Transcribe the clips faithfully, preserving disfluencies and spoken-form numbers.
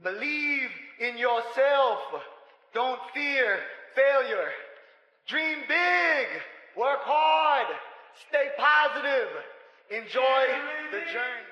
Believe in yourself. Don't fear failure. Dream big. Work hard. Stay positive. Enjoy the journey.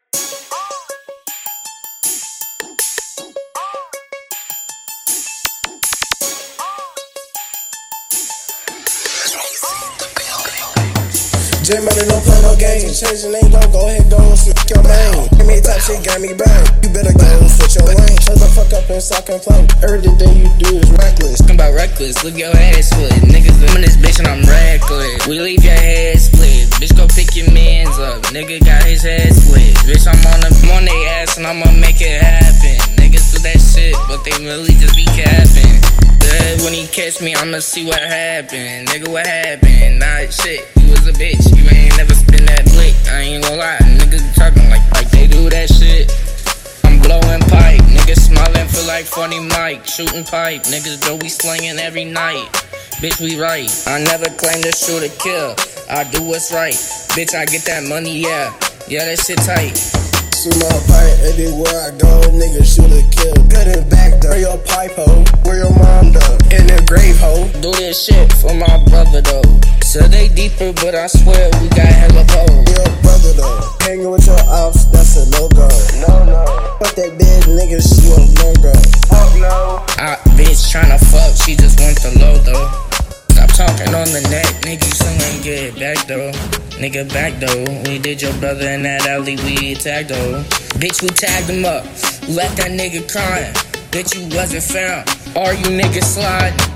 J-Money don't play no games. Changing ain't gon' go ahead, go and switch your name. Give me top shit, got me bang. You better go and switch your lane. Shut the fuck up and stop complaining. Everything you do is reckless. Talking about reckless, look your head split. Niggas I'm in this bitch and I'm reckless. We leave your head split. Bitch go pick your mans up. Nigga got his head split. Bitch I'm on them, I'm on they ass and I'ma make it happen. Niggas do that shit, but they really just be capping. Dead when he catch me, I'ma see what happened. Nigga, what happened? Nah, shit, you was a bitch. You ain't never spin that blick. I ain't gon' lie, niggas talking like, like they do that shit. I'm blowing pipe, niggas smiling for like funny mic. Shooting pipe, niggas do we slinging every night. Bitch, we right. I never claim to shoot or kill. I do what's right. Bitch, I get that money, yeah. Yeah, that shit tight. See my pipe everywhere I go, nigga shoot or kill. Good and back though. Where your pipe hoe? Where your mom though? In the grave hoe. Do this shit for my brother though. So they deeper, but I swear we got hella pole. Your brother though. Hanging with your ops, that's a no-go. No, no. Fuck that bad nigga, she a no-go. Fuck no. I bitch tryna fuck, she just want the low though. Stop talking on the net, nigga, you still ain't get it back though. Nigga, back though. We did your brother in that alley, we tagged though. Bitch, we tagged him up. Left that nigga crying. Bitch, you wasn't found. Are you niggas sliding?